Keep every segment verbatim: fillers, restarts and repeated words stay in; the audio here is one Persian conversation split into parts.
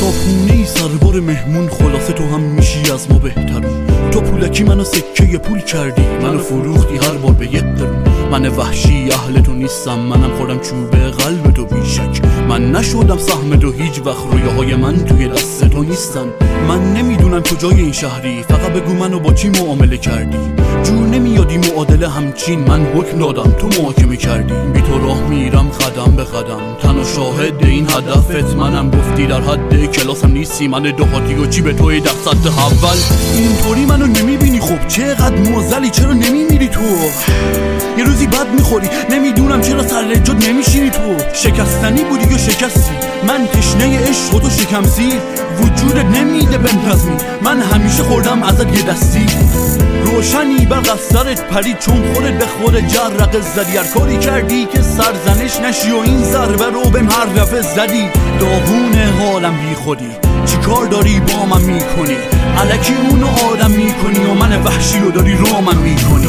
صاحونه ای سربار مهمون، خلاصه تو هم میشی از ما بهترون. تو پولکی منو سکه پول کردی، منو فروختی هر بار به یک قرون. من وحشی اهل تو نیستم، منم خوردم چوبه قلب تو بیشک. من نشدم سهم تو هیچ وقت، رویاهای من توی دست تو نیستن. من نمیدونم کجای این شهری، فقط بگو منو با چی معامله کردی. جور نمیادی معادله همچین، من حکم دادم تو محاکمه کردی. بی تو راه میرم قدم به قدم، تنها شاهد این هدفت منم. گفتی در حد کلاسم نیستی، من دهاتی و چی به توی در سطح اول. اینطوری منو نمیبینی، خب چقدر موزلی، چرا نمیمیری تو؟ یه روزی بد میخوری، نمیدونم چرا سر رجاد نمیشینی تو. شکستنی بودی یا شکستی؟ من تشنه عشق و تو شکم سیر، وجودت نمیده بنظمی. من همیشه خوردم ازت یه دستی، روشنی برق از سرت پرید چون خودت به خود جرقه زدی. هر کاری کردی که سرزنش نشی و این ضربه رو بهم هر دفعه زدی. داغون حالم بی خودی، چی کار داری با من میکنی؟ الکی اونو آدم میکنی و من وحشی رو داری رو من میکنی.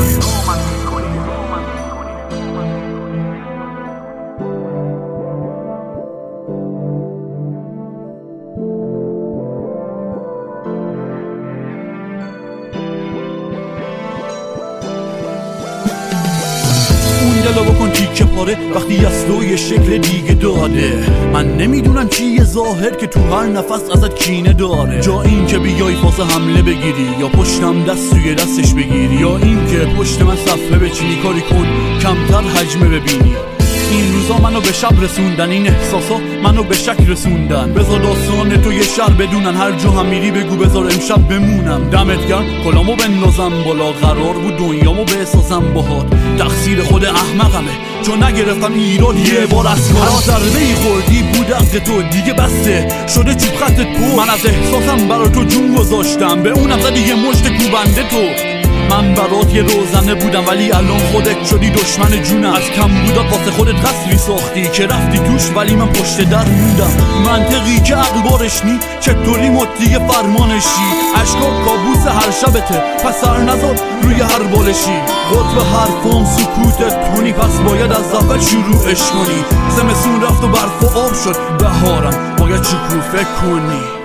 دلو بکن تیکه پاره وقتی از تو یه شکل دیگه داده. من نمیدونم چیه ظاهر که تو هر نفس ازت کینه داره. جا این که بیای فاس حمله بگیری، یا پشتم دست توی دستش بگیری، یا این که پشت من صفحه بچینی. کاری کن کمتر حجمه ببینی. این روزا منو به شب رسوندن، این احساسا منو به شک رسوندن. بذار داستان تو یه شهر بدونن، هر جا هم میری بگو بذار امشب بمونم. دمت گرم کلامو بندازم بالا، قرار بود دنیامو بسازم باهات. تقصیر خود احمقمه چون نگرفتم ایراد یه بار از کارات. ضربه ای خوردی بود حق تو، دیگه بسته شده چوب خطت تو. من از احساسم برا تو جون گذاشتم، به اونم زدی یه مشت کوبنده تو. من برات یه روزنه بودم ولی الان خودت شدی دشمن جونم. از کم بودات واسه خودت قصری ساختی که رفتی توش ولی من پشت در موندم. منطقی که عقل بارش نی، چطوری مطیع فرمانشی؟ عشقا کابوس هر شبته، پس سر نزار روی هر بالشی. قطب حرفام سکوتت کنی، پس باید از اول شروعش کنی. زمستون رفت و برف و آب شد بهارم، باید شکوفه کنی.